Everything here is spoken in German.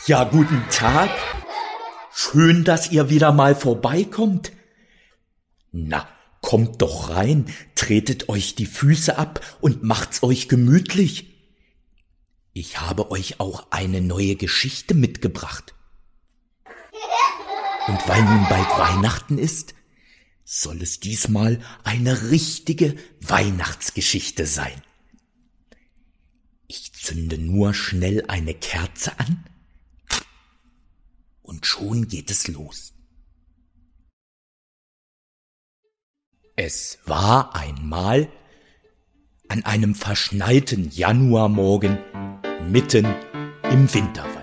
Ja, guten Tag. Schön, dass ihr wieder mal vorbeikommt. Na, kommt doch rein, tretet euch die Füße ab und macht's euch gemütlich. Ich habe euch auch eine neue Geschichte mitgebracht. Und weil nun bald Weihnachten ist, soll es diesmal eine richtige Weihnachtsgeschichte sein. Ich zünde nur schnell eine Kerze an und schon geht es los. Es war einmal an einem verschneiten Januarmorgen mitten im Winter.